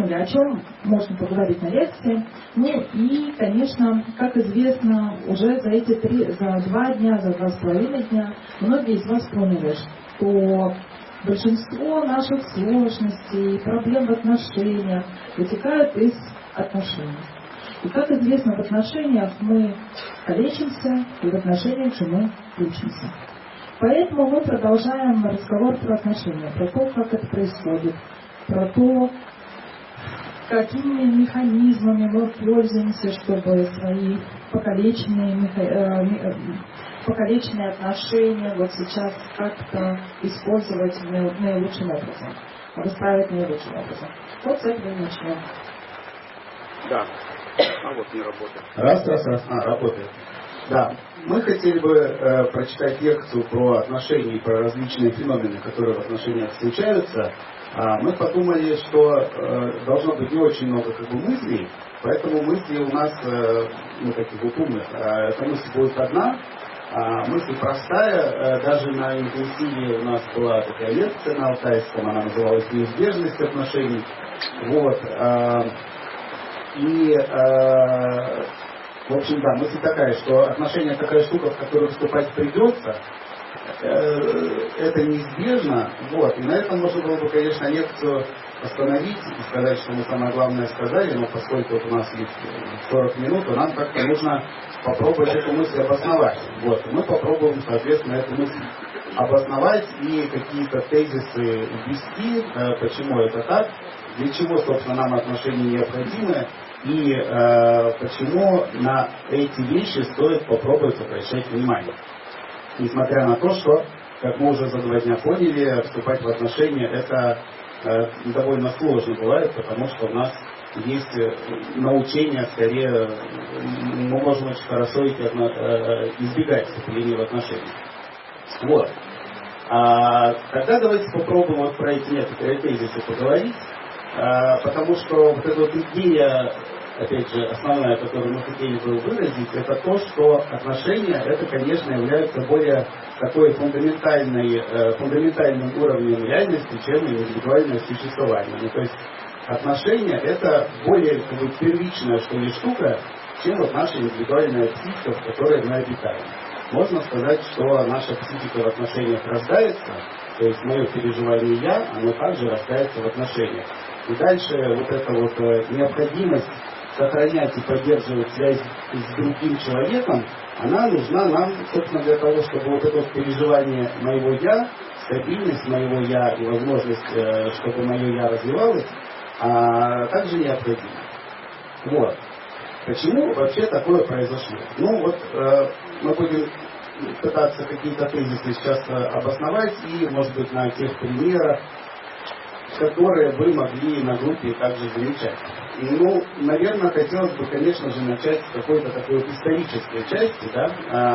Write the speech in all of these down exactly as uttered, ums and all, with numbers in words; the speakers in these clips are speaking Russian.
или о чем можно поговорить на лекции. Ну и, конечно, как известно, уже за эти три, за два дня, за два с половиной дня многие из вас поняли, что большинство наших сложностей, проблем в отношениях вытекают из отношений. И, как известно, в отношениях мы калечимся, и в отношениях же мы учимся. Поэтому мы продолжаем разговор про отношения, про то, как это происходит, про то, какими механизмами мы пользуемся, чтобы свои покалеченные, покалеченные отношения вот сейчас как-то использовать наилучшим образом, выстраивать наилучшим образом. Вот с этого и начнем. Да. А вот не работает. Раз, раз, раз. А, работает. Да. Мы хотели бы э, прочитать лекцию про отношения и про различные феномены, которые в отношениях случаются. А мы подумали, что э, должно быть не очень много как бы мыслей, поэтому мысли у нас, э, ну, таких вот умных, э, эта мысль будет одна, а мысль простая, э, даже на интенсиве у нас была такая лекция на алтайском, она называлась «Неизбежность отношений». Вот. Э, И, э, в общем, да, мысль такая, что отношения такая штука, в которую вступать придется, э, это неизбежно, вот, и на этом можно было бы, конечно, лекцию остановить и сказать, что мы самое главное сказали, но поскольку вот у нас есть сорок минут, то нам как-то нужно попробовать эту мысль обосновать. Вот, и мы попробуем, соответственно, эту мысль обосновать и какие-то тезисы ввести, э, почему это так, для чего, собственно, нам отношения необходимы, и э, почему на эти вещи стоит попробовать обращать внимание. Несмотря на то, что, как мы уже за два дня поняли, вступать в отношения это э, довольно сложно бывает, потому что у нас есть научение, скорее, мы можем очень хорошо их э, избегать вступления в отношения. Вот. А, тогда давайте попробуем вот про эти некоторые тезисы поговорить. Потому что вот эта вот идея, опять же, основная, которую мы хотели бы выразить, это то, что отношения, это, конечно, являются более такой фундаментальной, фундаментальным уровнем реальности, чем индивидуальное существование. Ну, то есть отношения это более как бы, первичная, что ли, штука, чем вот наша индивидуальная психика, в которой мы обитаем. Можно сказать, что наша психика в отношениях рождается, то есть мое переживание «я», оно также рождается в отношениях. И дальше вот эта вот необходимость сохранять и поддерживать связь с другим человеком, она нужна нам, собственно, для того, чтобы вот это вот переживание моего «я», стабильность моего «я» и возможность, чтобы мое «я» развивалось, а также необходима. Вот. Почему вообще такое произошло? Ну вот э, мы будем пытаться какие-то тезисы сейчас обосновать и, может быть, на тех примерах, которые вы могли на группе также замечать. Ну, наверное, хотелось бы, конечно же, начать с какой-то такой исторической части, да,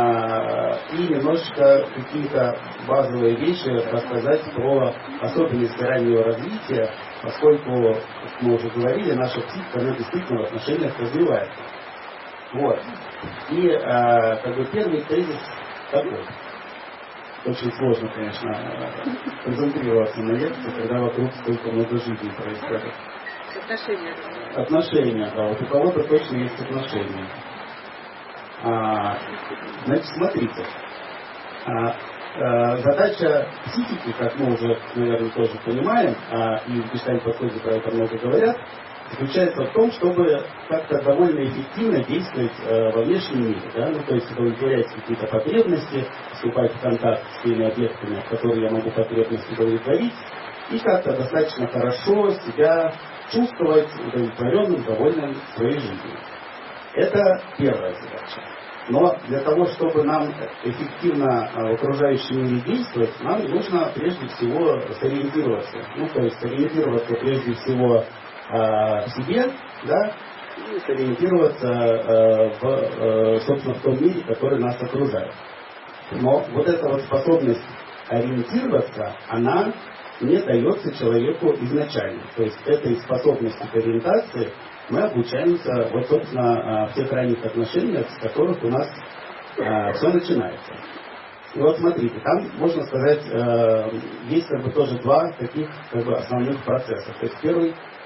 а, и немножечко какие-то базовые вещи рассказать про особенности раннего развития, поскольку, как мы уже говорили, наша психика, она действительно в отношениях развивается. Вот. И а, как бы первый тезис такой. Очень сложно, конечно, концентрироваться на лекции, когда вокруг столько много жизни происходит. Отношения. Отношения, да. Вот у кого-то точно есть отношения. А, значит, смотрите. А, а, задача психики, как мы уже, наверное, тоже понимаем, а, и в гештальт-подходе про это много говорят, заключается в том, чтобы как-то довольно эффективно действовать э, во внешнем мире, да? Ну, то есть удовлетворять какие-то потребности, вступать в контакт с теми объектами, которые я могу потребности удовлетворить, и как-то достаточно хорошо себя чувствовать удовлетворенным, довольным своей жизнью. Это первая задача. Но для того, чтобы нам эффективно в окружающем мире действовать, нам нужно прежде всего сориентироваться. Ну, то есть сориентироваться прежде всего в себе, да, и сориентироваться э, в, э, собственно, в том мире, который нас окружает. Но вот эта вот способность ориентироваться, она не дается человеку изначально. То есть этой способности к ориентации мы обучаемся, вот, собственно, в тех ранних отношениях, с которых у нас э, все начинается. И вот смотрите, там, можно сказать, э, есть как бы тоже два таких как бы основных процесса. То есть первый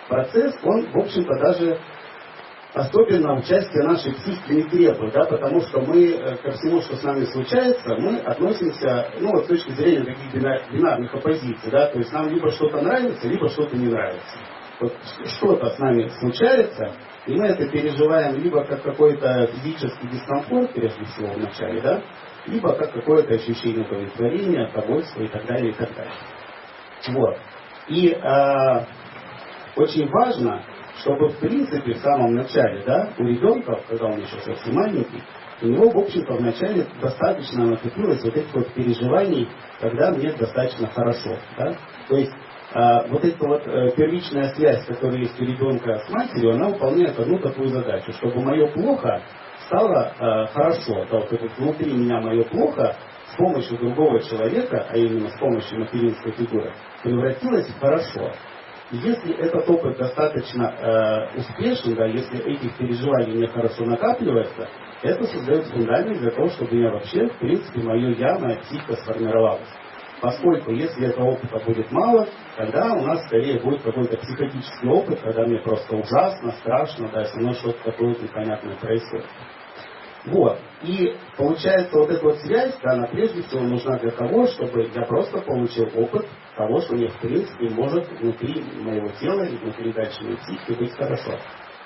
процесс, он, в общем-то, даже особенно участие нашей психики не требует, да, потому что мы ко всему, что с нами случается, мы относимся, ну, вот с точки зрения таких бинарных оппозиций, да, то есть нам либо что-то нравится, либо что-то не нравится. Вот что-то с нами случается, и мы это переживаем либо как какой-то физический дискомфорт, прежде всего, в начале, да, либо как какое-то ощущение удовлетворения, удовольствия и так далее, и так далее. Вот. И э, очень важно, чтобы, в принципе, в самом начале, да, у ребенка, когда он еще совсем маленький, у него, в общем-то, вначале достаточно накопилось вот этих вот переживаний, когда мне достаточно хорошо. Да? То есть, э, вот эта вот э, первичная связь, которая есть у ребенка с матерью, она выполняет одну такую задачу, чтобы мое плохо стало э, хорошо. Да, вот это внутри меня мое плохо с помощью другого человека, а именно с помощью материнской фигуры, превратилось в хорошо. Если этот опыт достаточно э, успешен, да, если этих переживаний мне хорошо накапливается, это создает фундамент для того, чтобы у меня вообще, в принципе, мое я, моя психика сформировалась. Поскольку если этого опыта будет мало, тогда у нас скорее будет какой-то психотический опыт, когда мне просто ужасно, страшно, да, со мной что-то такое непонятное происходит. Вот. И получается, вот эта вот связь, да, она прежде всего нужна для того, чтобы я просто получил опыт того, что мне в принципе может внутри моего тела и внутри дальше моей психики быть хорошо.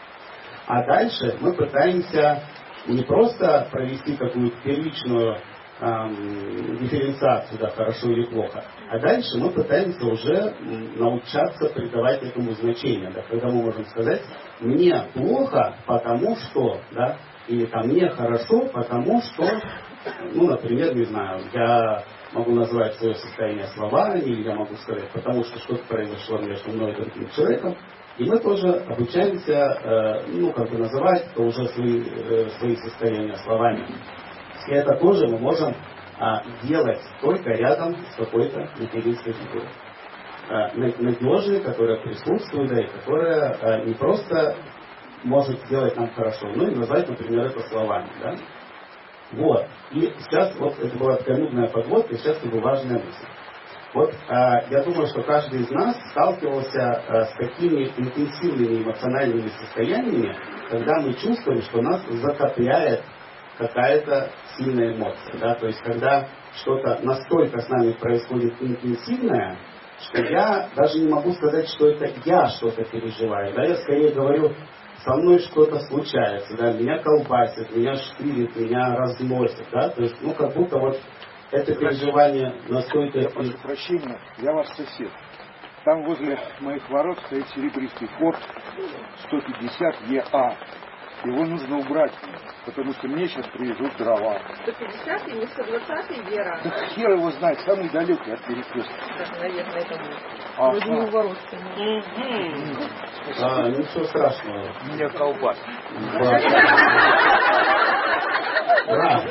А дальше мы пытаемся не просто провести какую-то первичную эм, дифференциацию, да, хорошо или плохо, а дальше мы пытаемся уже научаться придавать этому значение, да, когда мы можем сказать, мне плохо, потому что, да, или там мне хорошо, потому что, ну, например, не знаю, я могу назвать свое состояние словами, или я могу сказать, потому что что-то произошло между мной и другим человеком. И мы тоже обучаемся, э, ну, как бы называть уже свои, э, свои состояния словами. И это тоже мы можем э, делать только рядом с какой-то материнской фигурой. Э, надежной, которая присутствует, да, и которая э, не просто может сделать нам хорошо, ну и назвать, например, это словами, да? Вот. И сейчас, вот это была такая нудная подводка, сейчас как бы важная мысль. Вот э, я думаю, что каждый из нас сталкивался э, с такими интенсивными эмоциональными состояниями, когда мы чувствуем, что нас затопляет какая-то сильная эмоция, да? То есть когда что-то настолько с нами происходит интенсивное, что я даже не могу сказать, что это я что-то переживаю, да? Я скорее говорю, со мной что-то случается, да, меня колбасит, меня штырит, меня разносит, да, то есть, ну, как будто вот это переживание настолько... Я прошу прощения, я ваш сосед. Там возле моих ворот стоит серебристый форд сто пятьдесят Е А. Его нужно убрать, потому что мне сейчас привезут дрова. сто пятьдесят и не сто двадцать Вера. Да хер его знает, самый далекий от перекрестка. Да, наверное, это будет. А, Вроде не у ворот. А, ничего страшного. Меня колбас. Да.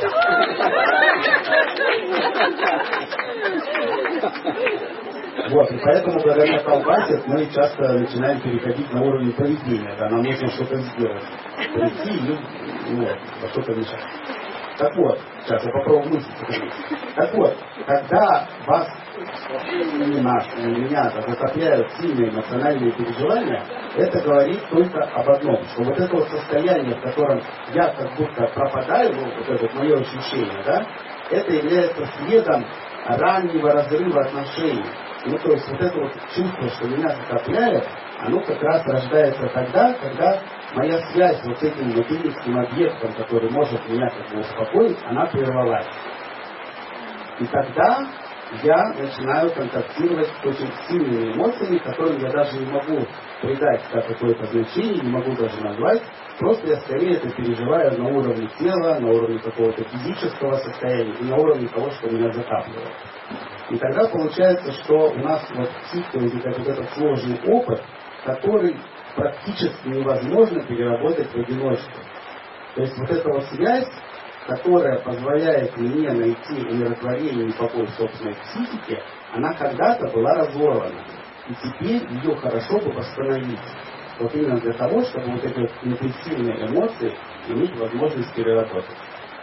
Вот, и поэтому, когда меня колбасит, мы часто начинаем переходить на уровень поведения, да, нам нужно что-то сделать. Прийти и, ну, во что-то мешать. Так вот, сейчас я попробую мысль сохранить. Так вот, когда вас, не нас, не меня, да, затопляют сильные эмоциональные переживания, это говорит только об одном, что вот это вот состояние, в котором я как будто пропадаю, ну, вот это вот мое ощущение, да, это является следом раннего разрыва отношений. Ну, то есть вот это вот чувство, что меня затопляет, оно как раз рождается тогда, когда моя связь вот с этим материнским объектом, который может меня как бы успокоить, она прервалась. И тогда я начинаю контактировать с очень сильными эмоциями, которым я даже не могу придать да, какое-то значение, не могу даже назвать. Просто я скорее это переживаю на уровне тела, на уровне какого-то физического состояния и на уровне того, что меня затапливает. И тогда получается, что у нас вот в психике возникает вот этот сложный опыт, который практически невозможно переработать в одиночку. То есть вот эта вот связь, которая позволяет мне найти умиротворение и покой в собственной психике, она когда-то была разорвана. И теперь ее хорошо бы восстановить. Вот именно для того, чтобы вот эти вот интенсивные эмоции иметь возможность переработать.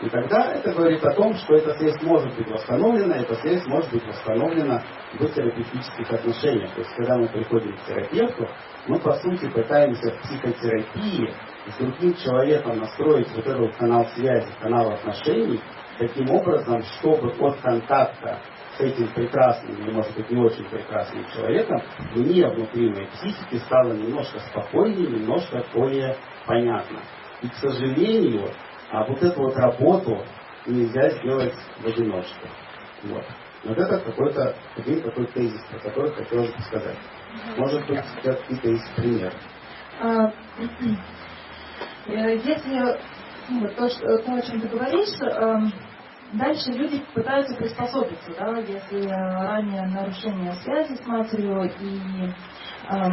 И тогда это говорит о том, что эта связь может быть восстановлена, эта связь может быть восстановлена в терапевтических отношениях. То есть, когда мы приходим к терапевту, мы, по сути, пытаемся в психотерапии с другим человеком настроить вот этот канал связи, канал отношений, таким образом, чтобы от контакта с этим прекрасным, или, может быть, не очень прекрасным человеком, мне внутри моей психики стало немножко спокойнее, немножко более понятно. И, к сожалению, а вот эту вот работу нельзя сделать в одиночку. Вот. Вот это какой-то один такой тезис, про который хотелось бы сказать. Может быть, какие-то есть примеры. А, если ну, то, что, то, о чем ты говоришь, э, дальше люди пытаются приспособиться, да, если ранее нарушение связи с матерью, и э,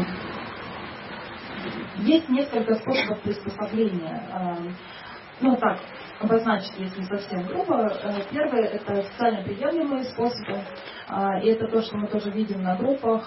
есть несколько способов приспособления. Э, ну так, обозначить, если совсем грубо. Первый — это социально приемлемые способы. И это то, что мы тоже видим на группах.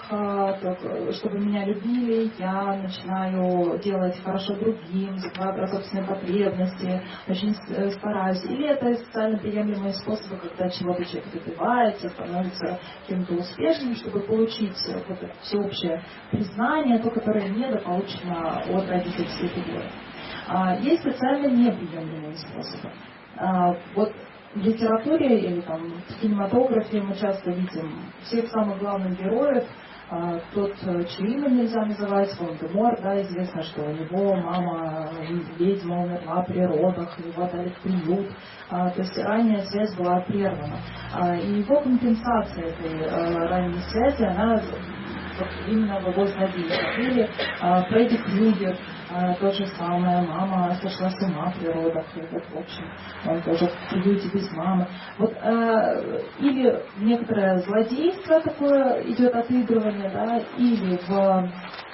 Чтобы меня любили, я начинаю делать хорошо другим, забываю про собственные потребности, очень стараюсь. Или это социально приемлемые способы, когда чего-то человек добивается, становится кем-то успешным, чтобы получить вот это всеобщее признание, то, которое недополучено от родительской фигуры. Есть социально неприемлемые способы. Вот в литературе или там, в кинематографе мы часто видим всех самых главных героев. Тот, чье имя нельзя называть, Волан-де-Мор, да, известно, что у него мама ведьма умерла при родах, его отдали в приют. То есть ранняя связь была прервана. И его компенсация этой ранней связи, она вот именно в его злодействах. Или Фредди Крюгер, то же самое, мама сошла с ума при родах, и вот, в общем, он тоже в приюте без мамы. Вот, э, или некоторое злодейство такое идет отыгрывание, да, или в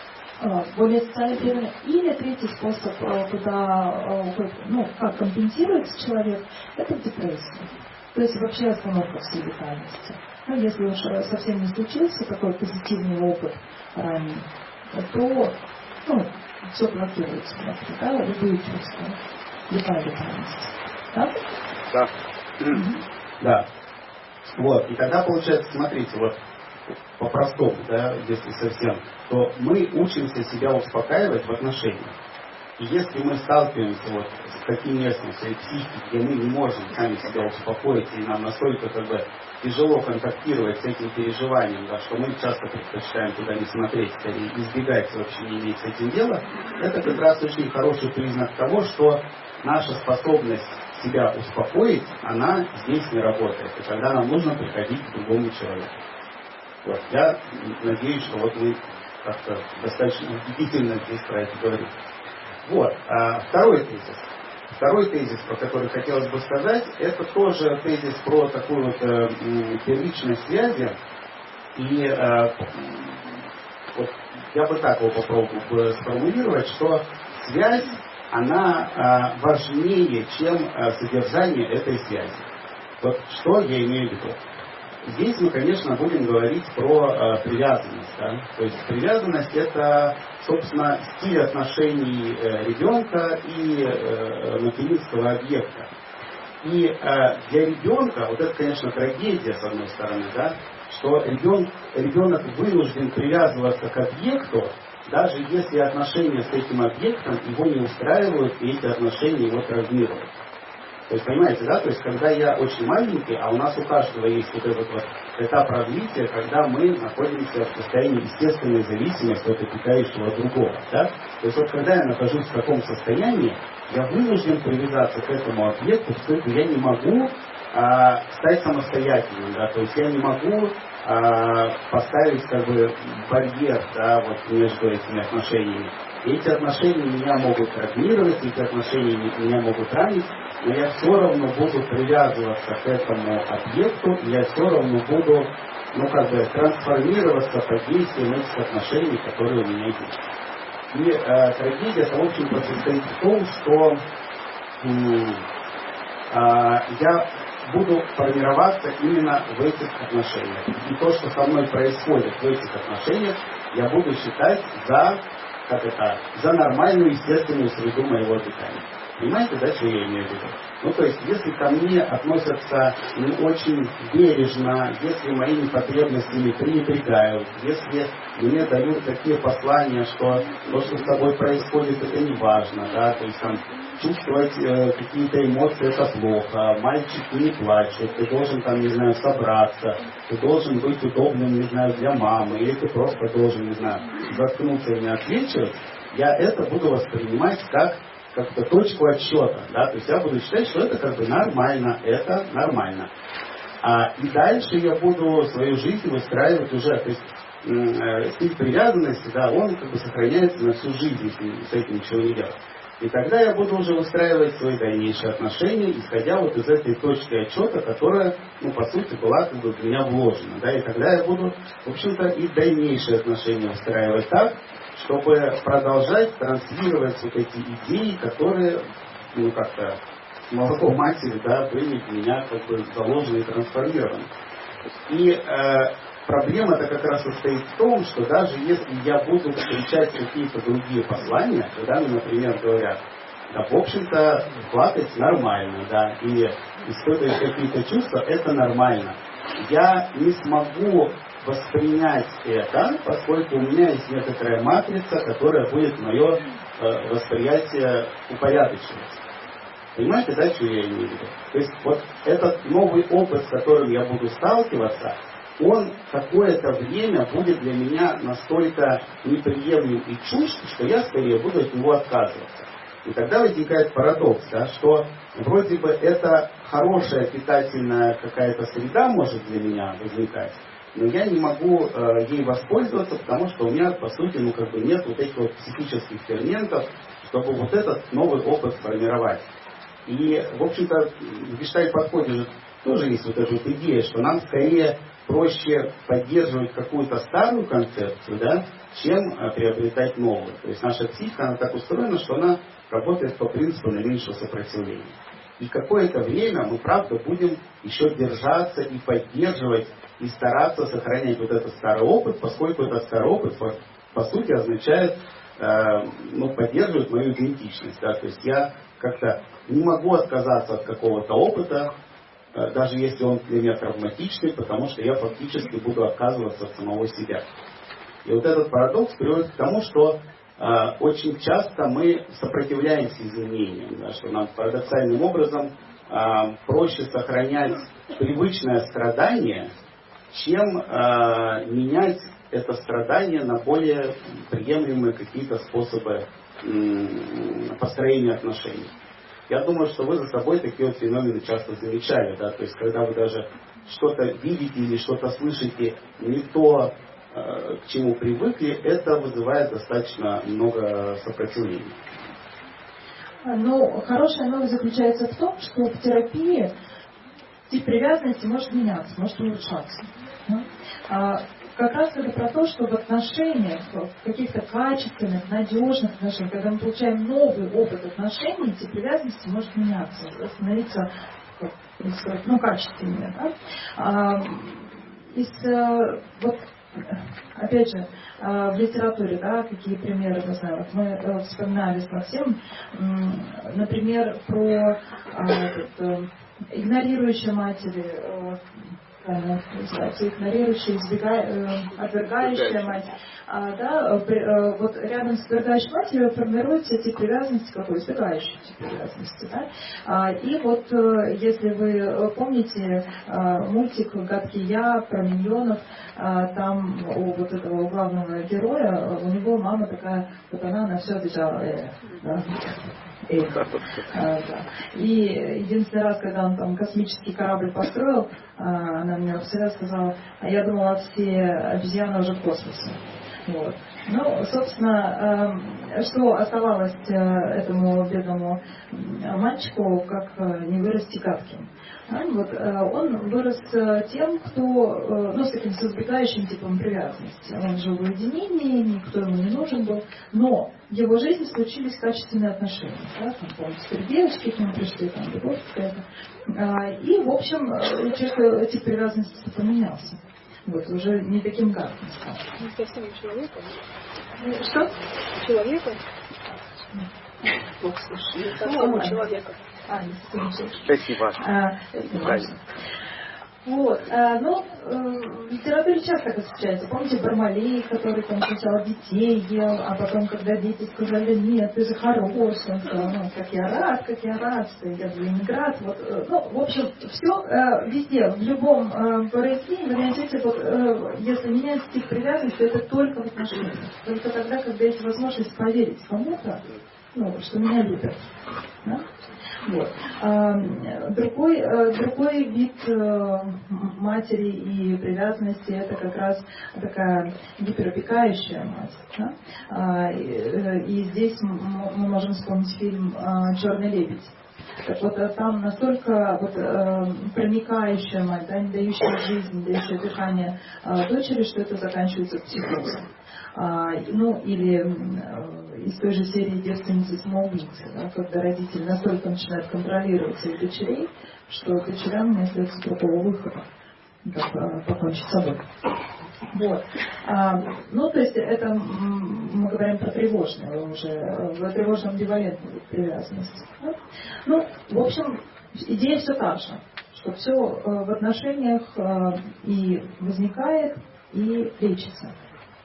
э, более социальное, или третий способ, э, куда, э, ну, как компенсируется человек, это депрессия. То есть вообще остановка всей витальности. Ну, если уж совсем не случился такой позитивный опыт ранее, то, ну, все блокируется внутри, да, любые чувства, любая витальность. Да? Да. Mm-hmm. Да. Вот. И тогда получается, смотрите, вот по-простому, да, если совсем, то мы учимся себя успокаивать в отношениях. И если мы сталкиваемся вот с таким местом в своей психике, где мы не можем сами себя успокоить, и нам настолько как бы тяжело контактировать с этим переживанием, да, что мы часто предпочитаем туда не смотреть и избегать вообще не иметь с этим дела, это как раз очень хороший признак того, что наша способность себя успокоить, она здесь не работает. И тогда нам нужно приходить к другому человеку. Вот. Я надеюсь, что вот мы как-то достаточно убедительно здесь про это говорим. Вот. А второй тезис. Второй тезис, про который хотелось бы сказать, это тоже тезис про такую вот э, первичность связи. И э, вот я бы так его попробовал сформулировать, что связь, она э, важнее, чем э, содержание этой связи. Вот что я имею в виду? Здесь мы, конечно, будем говорить про э, привязанность. Да? То есть привязанность — это, собственно, стиль отношений э, ребенка и э, материнского объекта. И э, для ребенка, вот это, конечно, трагедия, с одной стороны, да, что ребенок, ребенок вынужден привязываться к объекту, даже если отношения с этим объектом его не устраивают, и эти отношения его травмируют. То есть, понимаете, да, то есть, когда я очень маленький, а у нас у каждого есть вот этот вот этап развития, когда мы находимся в состоянии естественной зависимости от опекающего другого, да, то есть, вот когда я нахожусь в таком состоянии, я вынужден привязаться к этому объекту, поскольку я не могу а, стать самостоятельным, да, то есть, я не могу а, поставить, как бы, барьер, да, вот, между этими отношениями. И эти отношения меня могут травмировать, эти отношения меня могут ранить, но я все равно буду привязываться к этому объекту, и я все равно буду, ну, как бы, трансформироваться под действием этих отношений, которые у меня есть. И э, трагедия, в общем-то, состоит в том, что э, я буду формироваться именно в этих отношениях. И то, что со мной происходит в этих отношениях, я буду считать за, как это, за нормальную, естественную среду моего обитания. Понимаете, да, что я имею в виду? Ну, то есть, если ко мне относятся не очень бережно, если моими потребностями пренебрегают, если мне дают такие послания, что то, что с тобой происходит, это не важно, да, то есть там чувствовать э, какие-то эмоции, это плохо, мальчики не плачут, ты должен там, не знаю, собраться, ты должен быть удобным, не знаю, для мамы, или ты просто должен, не знаю, заткнуться и не отвечать, я это буду воспринимать как как-то точку отсчета, да, то есть я буду считать, что это как бы нормально, это нормально. А, и дальше я буду свою жизнь выстраивать уже, то есть э, стиль привязанности, да, он как бы сохраняется на всю жизнь, если с этим ничего не делать. И тогда я буду уже выстраивать свои дальнейшие отношения, исходя вот из этой точки отсчета, которая, ну, по сути, была как бы в меня вложена, да, и тогда я буду, в общем-то, и дальнейшие отношения выстраивать так, чтобы продолжать транслировать вот эти идеи, которые, ну, как-то с молоком матери, да, были в меня как бы заложены и трансформированы. И э, проблема-то как раз состоит в том, что даже если я буду встречать какие-то другие послания, когда, ну, например, говорят, да, в общем-то, плакать нормально, да, и испытывать какие-то чувства, это нормально. Я не смогу воспринять это, поскольку у меня есть некоторая матрица, которая будет мое э, восприятие упорядочивать. Понимаете, да, что я имею в виду? То есть вот этот новый опыт, с которым я буду сталкиваться, он какое-то время будет для меня настолько неприемлем и чужд, что я скорее буду от него отказываться. И тогда возникает парадокс, да, что вроде бы это хорошая питательная какая-то среда может для меня возникать, но я не могу э, ей воспользоваться, потому что у меня, по сути, ну, как бы нет вот этих вот психических ферментов, чтобы вот этот новый опыт сформировать. И, в общем-то, в гештальт-подходе же тоже есть вот эта вот идея, что нам скорее проще поддерживать какую-то старую концепцию, да, чем э, приобретать новую. То есть наша психика, она так устроена, что она работает по принципу наименьшего сопротивления. И какое-то время мы, правда, будем еще держаться и поддерживать, и стараться сохранять вот этот старый опыт, поскольку этот старый опыт, по, по сути, означает, э, ну, поддерживает мою идентичность. Да? То есть я как-то не могу отказаться от какого-то опыта, э, даже если он для меня травматичный, потому что я фактически буду отказываться от самого себя. И вот этот парадокс приводит к тому, что э, очень часто мы сопротивляемся изменениям, да, что нам парадоксальным образом э, проще сохранять привычное страдание, чем э, менять это страдание на более приемлемые какие-то способы э, построения отношений. Я думаю, что вы за собой такие вот феномены часто замечали, да, то есть когда вы даже что-то видите или что-то слышите не то, э, к чему привыкли, это вызывает достаточно много сопротивления. Но хорошая новость заключается в том, что в терапии тип привязанности может меняться, может улучшаться. А как раз это про то, что в отношениях, в каких-то качественных, надежных отношениях, когда мы получаем новый опыт отношений, тип привязанности может меняться, становиться, ну, качественнее. Да? А, из, вот, опять же, в литературе, да, какие примеры, не знаю, вот мы вспоминали с Максимом, например, про вот, игнорирующие матери, игнорирующая, избегая, отвергающая мать. А, да, при, вот рядом с отвергающей матерью формируется тип привязанности, какой? Избегающий тип привязанности. Да? А, и вот, если вы помните мультик «Гадкий я» про миньонов, там у вот этого главного героя, у него мама такая, вот она на все отвечала. Э, да? А, да. И единственный раз, когда он там космический корабль построил, она мне всегда сказала, а я думала, все обезьяны уже в космосе. Вот. Ну, собственно, что оставалось этому бедному мальчику, как не вырасти гадким? Вот, он вырос тем, кто, ну, с таким с избегающим типом привязанности. Он жил в уединении, никто ему не нужен был, но в его жизни случились качественные отношения. Да? Там, помните, три девочки к нему пришли, там, любовь какая-то. И, в общем, у человека тип привязанности поменялся. Вот, уже не таким гадким стал. Не совсем человеком. Что? Человеком? Бог слушает. Самому человеку. А, не совсем. Спасибо. А, это важно. Вот, а, ну, в литературе часто это встречается. Помните Бармалей, который там сначала детей ел, а потом, когда дети сказали, нет, ты же хороший, он сказал, ну, как я рад, как я рад, что я в Ленинград. Вот, ну, в общем, все везде, в любом произведении, вы найдете, вот, если меняется тип привязанности, это только в отношениях. Только тогда, когда есть возможность поверить кому-то, ну, что меня любят. Да? Вот. А, другой, другой вид матери и привязанности — это как раз такая гиперопекающая мать. Да? А, и, и здесь мы можем вспомнить фильм «Черный лебедь». Так вот, там настолько вот, э, проникающая мать, да, не дающая жизнь, не дающая дыхание э, дочери, что это заканчивается психозом. А, ну, или э, из той же серии «Девственницы-самоубийцы», да, когда родители настолько начинают контролировать своих дочерей, что дочерям не остается другого выхода, как э, покончить с собой. Вот. А, ну, то есть это мы говорим про тревожную уже, в тревожном амбивалентной привязанности. Да? Ну, в общем, идея все та же, что все в отношениях и возникает, и лечится.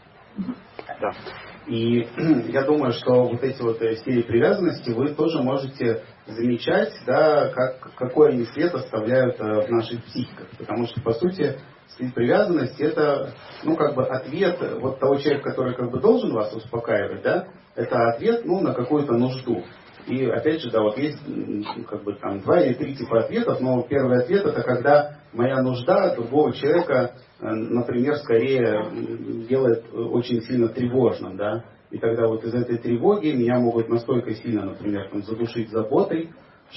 Да. И я думаю, что вот эти вот стили привязанности вы тоже можете замечать, да, как, какой они след оставляют в наших психиках. Потому что, по сути, стиль привязанности — это, ну, как бы ответ вот того человека, который как бы должен вас успокаивать, да, это ответ, ну, на какую-то нужду. И опять же, да, вот есть как бы там два или три типа ответов, но первый ответ — это когда моя нужда другого человека, например, скорее делает очень сильно тревожным, да, и тогда вот из этой тревоги меня могут настолько сильно, например, там, задушить заботой,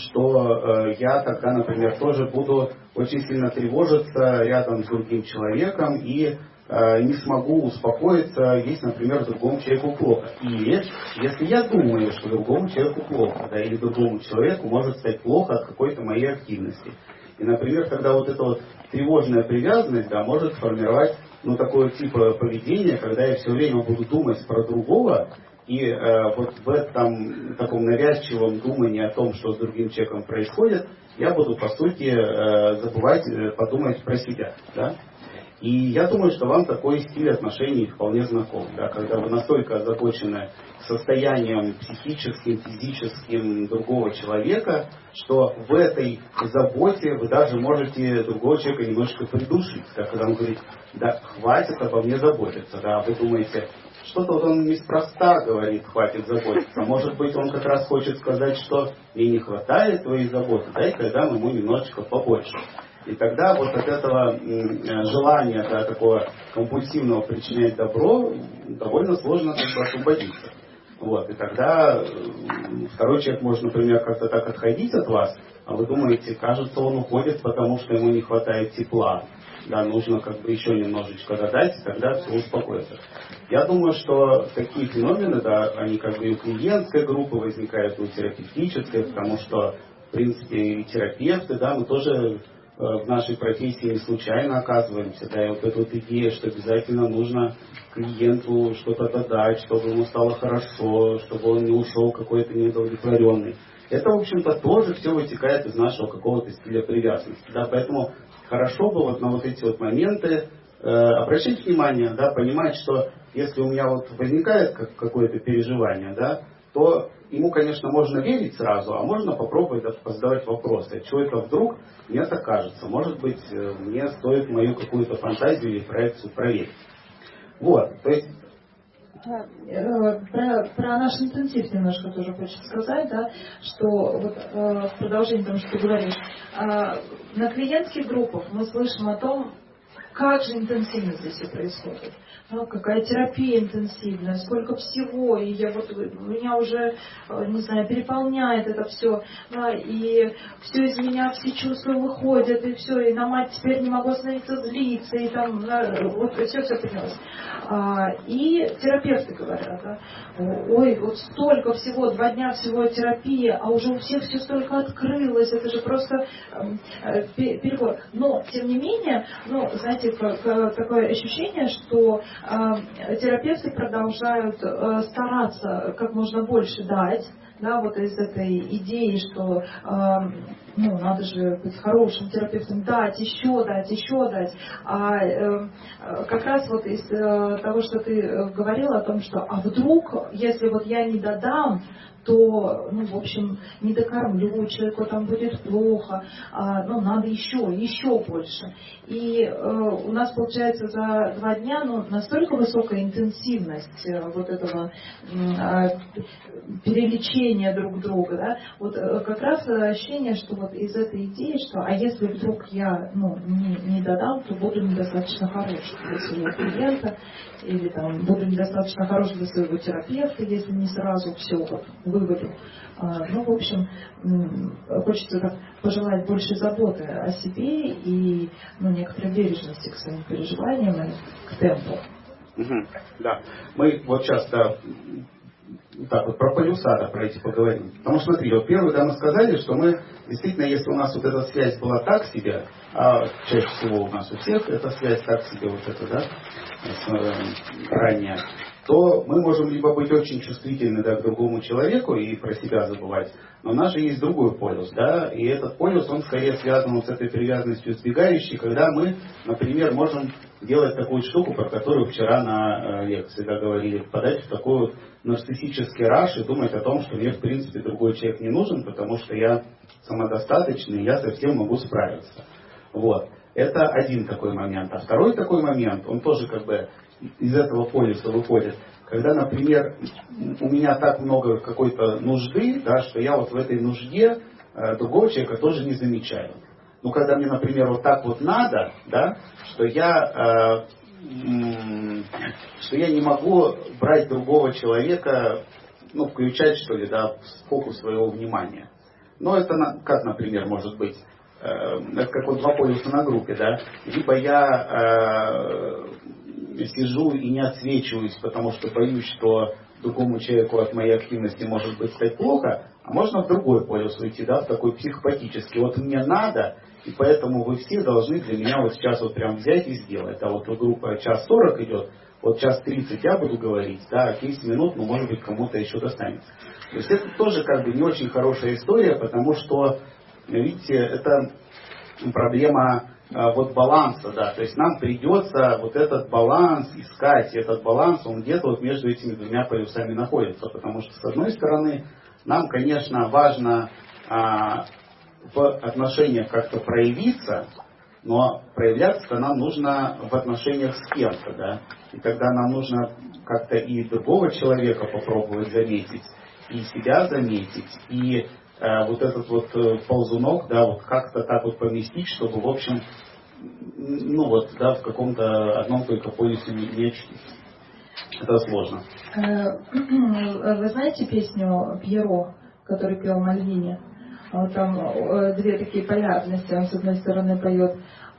что э, я тогда, например, тоже буду очень сильно тревожиться рядом с другим человеком и э, не смогу успокоиться, если, например, другому человеку плохо. Или если я думаю, что другому человеку плохо, да, или другому человеку может стать плохо от какой-то моей активности. И, например, тогда вот эта вот тревожная привязанность, да, может сформировать, ну, такое типа поведения, когда я все время буду думать про другого. И э, вот в этом таком навязчивом думании о том, что с другим человеком происходит, я буду, по сути, э, забывать э, подумать про себя. Да? И я думаю, что вам такой стиль отношений вполне знаком. Да? Когда вы настолько озабочены состоянием психическим, физическим другого человека, что в этой заботе вы даже можете другого человека немножко придушить. Да? Когда он говорит, да, хватит обо мне заботиться. Да? Вы думаете, что-то вот он неспроста говорит, хватит заботиться. Может быть, он как раз хочет сказать, что ей не хватает твоей заботы, дай-ка я дам ему немножечко побольше. И тогда вот от этого желания, да, такого компульсивного причинять добро довольно сложно как бы освободиться. Вот. И тогда второй человек может, например, как-то так отходить от вас, а вы думаете, кажется, он уходит, потому что ему не хватает тепла. Да, нужно как бы еще немножечко додать, и тогда все успокоится. Я думаю, что такие феномены, да, они как бы и у клиентской группы возникают, и у терапевтической, потому что, в принципе, и терапевты, да, мы тоже э, в нашей профессии не случайно оказываемся, да, и вот эта вот идея, что обязательно нужно клиенту что-то додать, чтобы ему стало хорошо, чтобы он не ушел какой-то неудовлетворенный. Это, в общем-то, тоже все вытекает из нашего какого-то стиля привязанности, да, поэтому хорошо бы вот на вот эти вот моменты э, обращать внимание, да, понимать, что если у меня вот возникает как, какое-то переживание, да, то ему, конечно, можно верить сразу, а можно попробовать да, задавать вопросы. Чего это вдруг мне так кажется? Может быть, э, мне стоит мою какую-то фантазию или проекцию проверить. Вот, то есть Про, про наш интенсив немножко тоже хочется сказать, да, что вот э, в продолжении того, что ты говоришь, э, на клиентских группах мы слышим о том, как же интенсивно здесь все происходит. Ну, какая терапия интенсивная, сколько всего, и я вот, меня уже, не знаю, переполняет это все, да, и все из меня, все чувства выходят, и все, и на мать теперь не могу остановиться злиться, и там, да, вот все-все поднялось. А, и терапевты говорят, да, ой, вот столько всего, два дня всего терапии, а уже у всех все столько открылось, это же просто э, перебор. Но, тем не менее, ну, знаете, как, такое ощущение, что терапевты продолжают стараться как можно больше дать, да, вот из этой идеи, что э, ну, надо же быть хорошим терапевтом, дать, еще дать, еще дать. А э, как раз вот из э, того, что ты говорила о том, что а вдруг, если вот я не додам, то, ну, в общем, не докормлю, человеку там будет плохо, а, ну, надо еще, еще больше. И э, у нас получается за два дня, ну, настолько высокая интенсивность э, вот этого э, перелечения друг друга, да, вот э, как раз ощущение, что вот из этой идеи, что, а если вдруг я, ну, не, не додам, то буду недостаточно хорош для своего клиента, или там буду недостаточно хорош для своего терапевта, если не сразу все вот вывалю. Ну, в общем, хочется так пожелать больше заботы о себе и, ну, некоторой бережности к своим переживаниям и к темпу. Угу, да. Мы вот сейчас, да, так вот про полюса, да, про эти поговорим. Потому что, смотри, вот первый, да, мы сказали, что мы, действительно, если у нас вот эта связь была так себе, а чаще всего у нас у всех эта связь так себе, вот эта, да, ранее, то мы можем либо быть очень чувствительны, да, к другому человеку и про себя забывать, но у нас же есть другой полюс, да, и этот полюс, он скорее связан вот с этой привязанностью сбегающей, когда мы, например, можем делать такую штуку, про которую вчера на лекции, да, говорили, впадать в такой вот нарциссический раш и думать о том, что мне, в принципе, другой человек не нужен, потому что я самодостаточный, я совсем могу справиться. Вот. Это один такой момент. А второй такой момент, он тоже как бы из этого полюса выходит. Когда, например, у меня так много какой-то нужды, да, что я вот в этой нужде э, другого человека тоже не замечаю. Ну, когда мне, например, вот так вот надо, да, что я, э, м- что я не могу брать другого человека, ну, включать, что ли, да, в фокус своего внимания. Но это как, например, может быть? Это как вот два полюса на группе, да. Либо я э, сижу и не отсвечиваюсь, потому что боюсь, что другому человеку от моей активности может быть стать плохо, а можно в другой полюс уйти, да, в такой психопатический. Вот мне надо, и поэтому вы все должны для меня вот сейчас вот прям взять и сделать. А вот группа час сорок идет, вот час тридцать я буду говорить, да, десять минут, ну, может быть, кому-то еще достанется. То есть это тоже как бы не очень хорошая история, потому что, видите, это проблема э, вот баланса, да, то есть нам придется вот этот баланс искать, и этот баланс, он где-то вот между этими двумя полюсами находится, потому что, с одной стороны, нам, конечно, важно э, в отношениях как-то проявиться, но проявляться нам нужно в отношениях с кем-то, да, и тогда нам нужно как-то и другого человека попробовать заметить, и себя заметить, и э, вот этот вот э, ползунок, да, вот как-то так вот поместить, чтобы, в общем, ну вот, да, в каком-то одном только полюсе не, не очутиться. Это сложно. Вы знаете песню Пьеро, который пел Мальвине? Там две такие полярности. Он с одной стороны поет: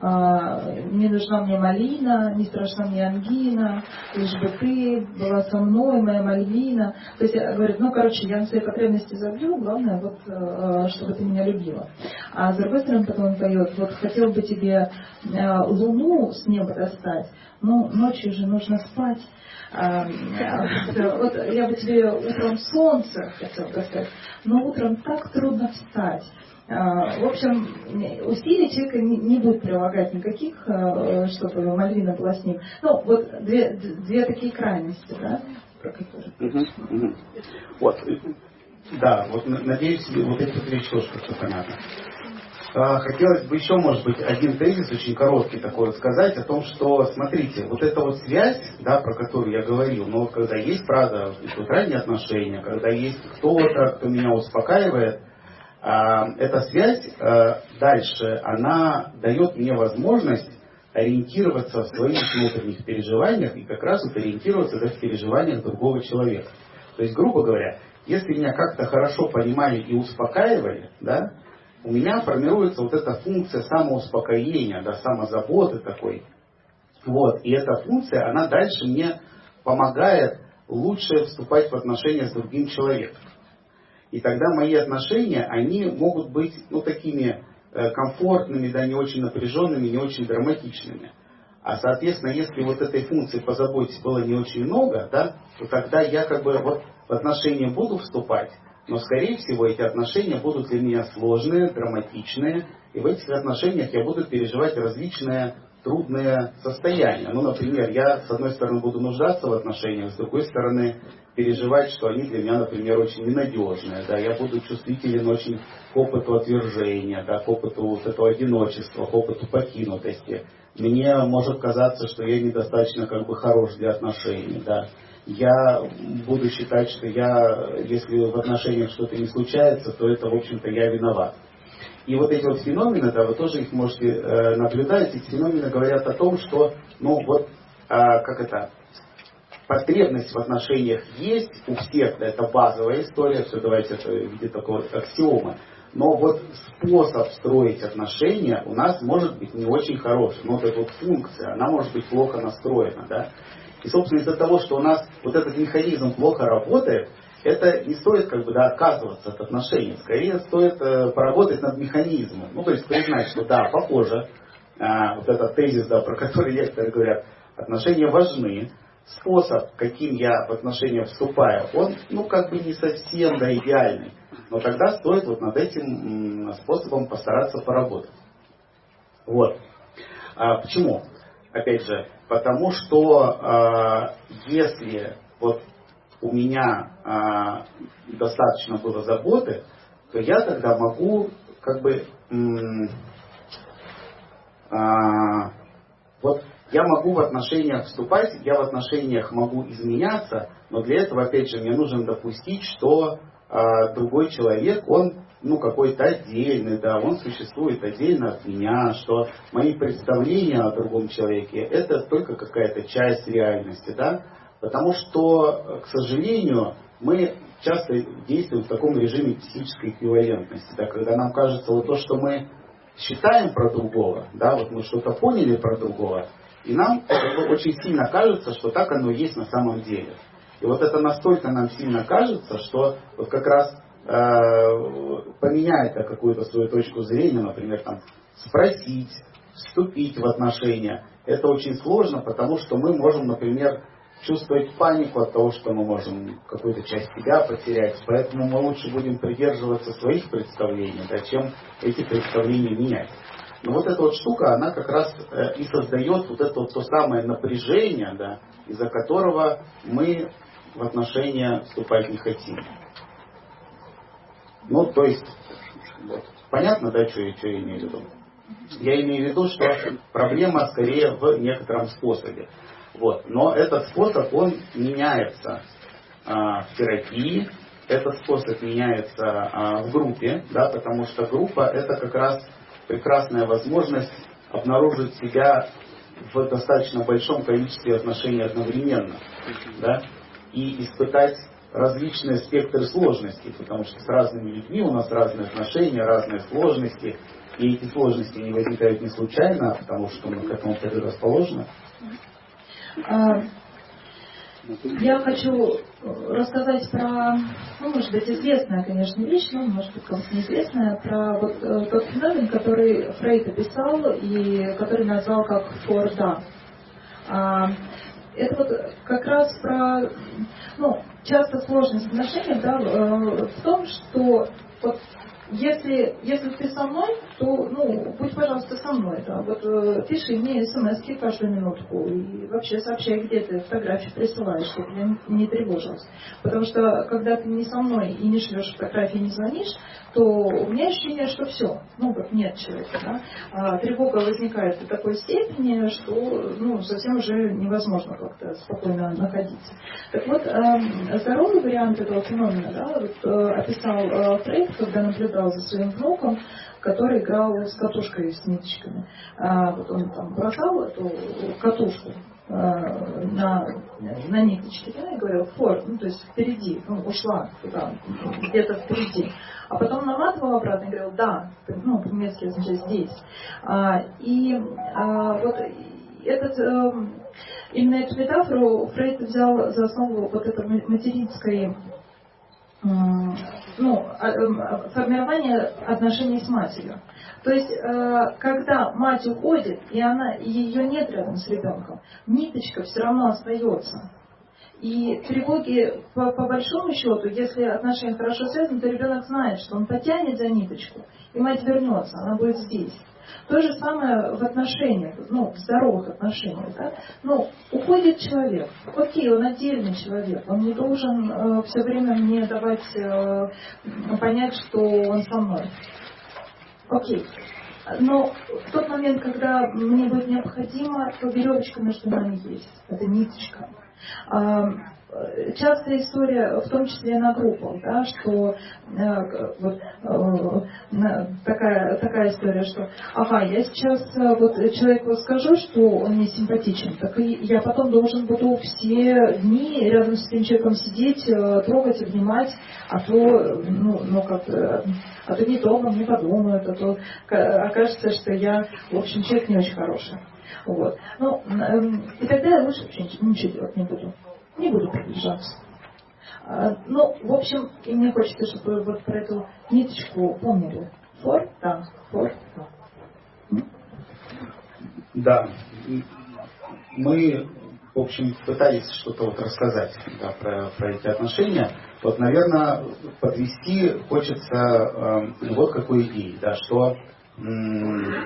не нужна мне малина, не страшна мне ангина, лишь бы ты была со мной, моя Мальвина. То есть говорит, ну, короче, я на свои потребности забью, главное, вот, чтобы ты меня любила. А с другой стороны, потом он поет: вот хотел бы тебе луну с неба достать, но ночью же нужно спать. А, вот я бы тебе утром солнце хотел достать, но утром так трудно встать. А, в общем, усилий человека не, не будет прилагать никаких, чтобы Мальвина была с ним. Ну, вот две, две такие крайности, да? Угу, угу. Вот, да, вот надеюсь, вот эти вещи тоже как-то понятно. Хотелось бы еще, может быть, один тезис очень короткий такой вот сказать о том, что, смотрите, вот эта вот связь, да, про которую я говорил, но вот когда есть, правда, вот ранние отношения, когда есть кто-то, кто меня успокаивает, эта связь дальше, она дает мне возможность ориентироваться в своих внутренних переживаниях и как раз вот ориентироваться да, в переживаниях другого человека. То есть, грубо говоря, если меня как-то хорошо понимали и успокаивали, да, у меня формируется вот эта функция самоуспокоения, да, самозаботы такой. Вот. И эта функция, она дальше мне помогает лучше вступать в отношения с другим человеком. И тогда мои отношения, они могут быть, ну, такими э, комфортными, да, не очень напряженными, не очень драматичными. А, соответственно, если вот этой функции позаботиться было не очень много, да, то тогда я как бы вот в отношения буду вступать, Но, скорее всего, эти отношения будут для меня сложные, драматичные, и в этих отношениях я буду переживать различные трудные состояния. Ну, например, я, с одной стороны, буду нуждаться в отношениях, с другой стороны, переживать, что они для меня, например, очень ненадежные. Да, я буду чувствителен очень к опыту отвержения, да, к опыту вот этого одиночества, к опыту покинутости. Мне может казаться, что я недостаточно как бы хорош для отношений. Да. Я буду считать, что я, если в отношениях что-то не случается, то это, в общем-то, я виноват. И вот эти вот феномены, да, вы тоже их можете э, наблюдать. Эти феномены говорят о том, что, ну вот, э, как это, потребность в отношениях есть у всех, да, это базовая история, все, давайте это в виде такой вот аксиомы. Но вот способ строить отношения у нас может быть не очень хороший. Но вот эта вот функция, она может быть плохо настроена, да. И, собственно, из-за того, что у нас вот этот механизм плохо работает, это не стоит как бы, да, отказываться от отношений. Скорее стоит э, поработать над механизмом. Ну, то есть признать, что да, похоже, э, вот этот тезис, да, про который лекторы говорят, отношения важны. Способ, каким я в отношения вступаю, он, ну, как бы не совсем, да, идеальный. Но тогда стоит вот над этим м, способом постараться поработать. Вот. А почему? Опять же, потому что э, если вот у меня э, достаточно было заботы, то я тогда могу как бы м, э, вот я могу в отношениях вступать, я в отношениях могу изменяться, но для этого, опять же, мне нужно допустить, что э, другой человек, он ну, какой-то отдельный, да, он существует отдельно от меня, что мои представления о другом человеке это только какая-то часть реальности, да, потому что, к сожалению, мы часто действуем в таком режиме психической эквивалентности, да, когда нам кажется, вот то, что мы считаем про другого, да, вот мы что-то поняли про другого, и нам очень сильно кажется, что так оно есть на самом деле. И вот это настолько нам сильно кажется, что вот как раз поменяет да, какую-то свою точку зрения, например, там, спросить, вступить в отношения. Это очень сложно, потому что мы можем, например, чувствовать панику от того, что мы можем какую-то часть себя потерять. Поэтому мы лучше будем придерживаться своих представлений, да, чем эти представления менять. Но вот эта вот штука, она как раз и создает вот это вот то самое напряжение, да, из-за которого мы в отношения вступать не хотим. Ну, то есть, вот, понятно, да, что, что я имею в виду? Я имею в виду, что проблема скорее в некотором способе. Вот. Но этот способ, он меняется а, в терапии, этот способ меняется а, в группе, да, потому что группа это как раз прекрасная возможность обнаружить себя в достаточно большом количестве отношений одновременно, да, и испытать различные спектры сложностей, потому что с разными людьми у нас разные отношения, разные сложности, и эти сложности не возникают не случайно, а потому что мы к этому предрасположены. Я хочу рассказать про, ну, может быть, известная, конечно, вещь, но, может быть, кому-то неизвестная, про вот тот феномен, который Фрейд описал и который назвал как форда. Это вот как раз про, ну, часто сложность отношений, да, в том, что вот если, если ты со мной, то, ну, будь, пожалуйста, со мной, да, вот э, пиши мне смс-ки каждую минутку и вообще сообщай, где ты фотографии присылаешь, чтобы я не тревожилась. Потому что, когда ты не со мной и не шлешь фотографии, не звонишь, то у меня ощущение, что все, ну, как нет человека, да, а тревога возникает до такой степени, что, ну, совсем уже невозможно как-то спокойно находиться. Так вот, э, здоровый вариант этого феномена, да, вот, э, описал э, Фрейд, когда наблюдал за своим внуком, который играл с катушкой, с ниточками. А, вот он там бросал эту катушку а, на, на ниточки, да, и говорил, фор, ну, то есть впереди, ну, ушла туда, где-то впереди. А потом наматывал обратно и говорил, да, ну, по-немецки означает здесь. А, и а, вот этот, а, именно эту метафору Фрейд взял за основу вот этой материнской, ну, формирование отношений с матерью. То есть, когда мать уходит, и она, ее нет рядом с ребенком, ниточка все равно остается. И тревоги, по, по большому счету, если отношения хорошо связаны, то ребенок знает, что он потянет за ниточку, и мать вернется, она будет здесь. То же самое в отношениях, ну, в здоровых отношениях. Да? Ну, уходит человек. Окей, он отдельный человек. Он не должен э, все время мне давать э, понять, что он со мной. Окей. Но в тот момент, когда мне будет необходимо, то веревочка между нами есть. Это ниточка. Частая история, в том числе на группах, да, что э, вот, э, такая, такая история, что ага, я сейчас вот человеку скажу, что он мне симпатичен, так и я потом должен буду все дни рядом с этим человеком сидеть, трогать, обнимать, а то, ну, ну как, а то не то обо мне подумают, а то окажется, что я, в общем, человек не очень хороший. Вот. Ну, э, и тогда я лучше вообще ничего делать не буду. Не буду приближаться. А, ну, в общем, и мне хочется, чтобы вот про эту ниточку помнили. For, да, for, да. Да. Мы, в общем, пытались что-то вот рассказать, да, про, про эти отношения. Вот, наверное, подвести хочется э, вот какую идею, да, что м-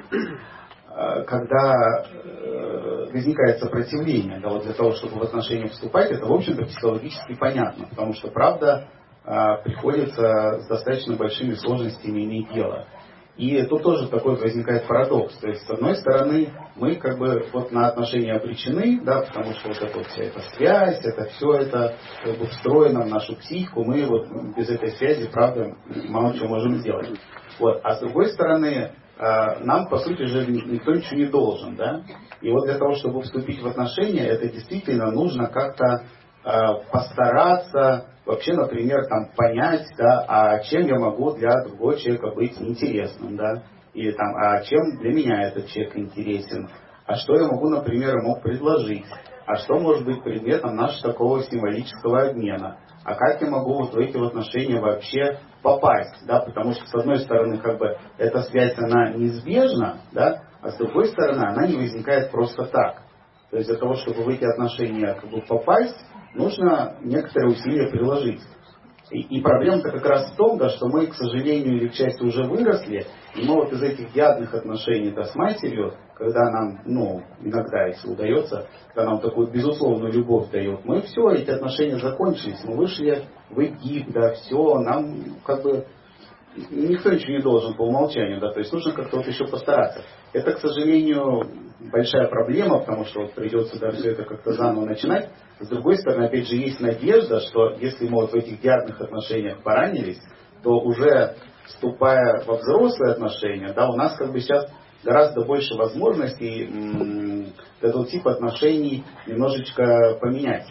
когда э, возникает сопротивление, да, вот для того, чтобы в отношения вступать, это, в общем-то, психологически понятно, потому что, правда, э, приходится с достаточно большими сложностями иметь дело. И тут тоже такой возникает парадокс. То есть, с одной стороны, мы как бы вот на отношения обречены, да, потому что вот эта вот вся эта связь, это все это как бы встроено в нашу психику, мы вот без этой связи, правда, мало чего можем сделать. Вот. А с другой стороны, нам, по сути же, никто ничего не должен, да? И вот для того, чтобы вступить в отношения, это действительно нужно как-то э, постараться вообще, например, там, понять, да, а чем я могу для другого человека быть интересным, да? Или там, а чем для меня этот человек интересен? А что я могу, например, ему предложить? А что может быть предметом нашего такого символического обмена? А как я могу вот в эти отношения вообще попасть, да, потому что, с одной стороны, как бы, эта связь, она неизбежна, да, а с другой стороны, она не возникает просто так. То есть для того, чтобы в эти отношения как бы попасть, нужно некоторые усилия приложить. И, и проблема-то как раз в том, да, что мы, к сожалению, или к счастью, уже выросли, и мы вот из этих диадных отношений, да, с матерью, когда нам, ну, иногда, если удается, когда нам такую безусловную любовь дает, мы все, эти отношения закончились, мы вышли в Египет, да, все, нам как бы никто ничего не должен по умолчанию, да, то есть нужно как-то вот еще постараться. Это, к сожалению, большая проблема, потому что вот придется, да, все это как-то заново начинать. С другой стороны, опять же, есть надежда, что если мы вот в этих диадных отношениях поранились, то уже вступая во взрослые отношения, да, у нас как бы сейчас гораздо больше возможностей м- этот тип отношений немножечко поменять.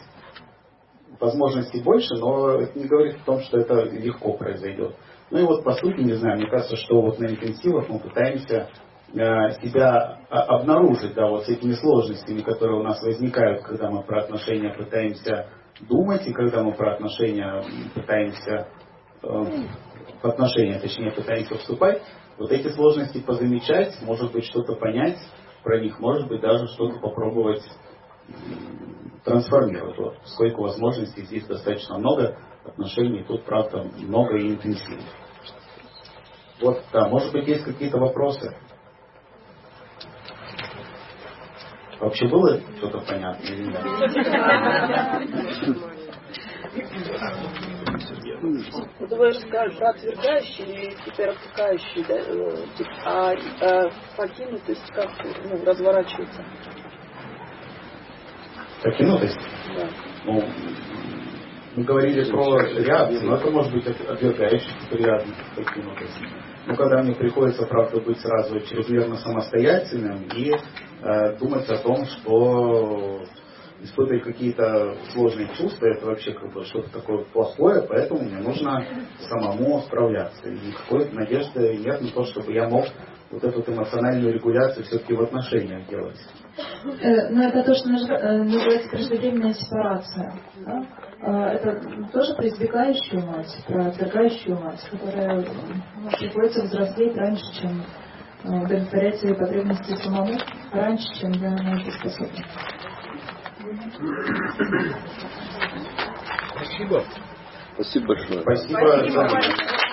Возможностей больше, но это не говорит о том, что это легко произойдет. Ну и вот по сути, не знаю, мне кажется, что вот на интенсивах мы пытаемся э, себя обнаружить, да, вот с этими сложностями, которые у нас возникают, когда мы про отношения пытаемся думать, и когда мы про отношения пытаемся, э, в отношения, точнее, пытаемся вступать, вот эти сложности позамечать, может быть, что-то понять про них, может быть, даже что-то попробовать трансформировать. Вот, сколько возможностей здесь достаточно много, отношений тут, правда, много и интенсивно. Вот, да, может быть, есть какие-то вопросы? Вообще было что-то понятно или нет? Вы сказали про отвергающий или гиперотвлекающий, да, тип, а, а покинутость как, ну, разворачивается? Покинутость? Да. Ну, мы говорили про реакцию, но это может быть отвергающий тип реакции, покинутость. Но когда мне приходится, правда, быть сразу чрезмерно самостоятельным и э, думать о том, что испытывать какие-то сложные чувства, это вообще как бы что-то такое плохое, поэтому мне нужно самому справляться. И никакой надежды нет на то, чтобы я мог вот эту вот эмоциональную регуляцию все-таки в отношениях делать. Ну, это то, что называется преждевременная сепарация. Да? Это тоже про избегающую мать, про отвергающую мать, которая, ну, приходится взрослеть раньше, чем удовлетворять свои потребности самому, раньше, чем я на это способна. Спасибо. Спасибо большое. Спасибо. Спасибо.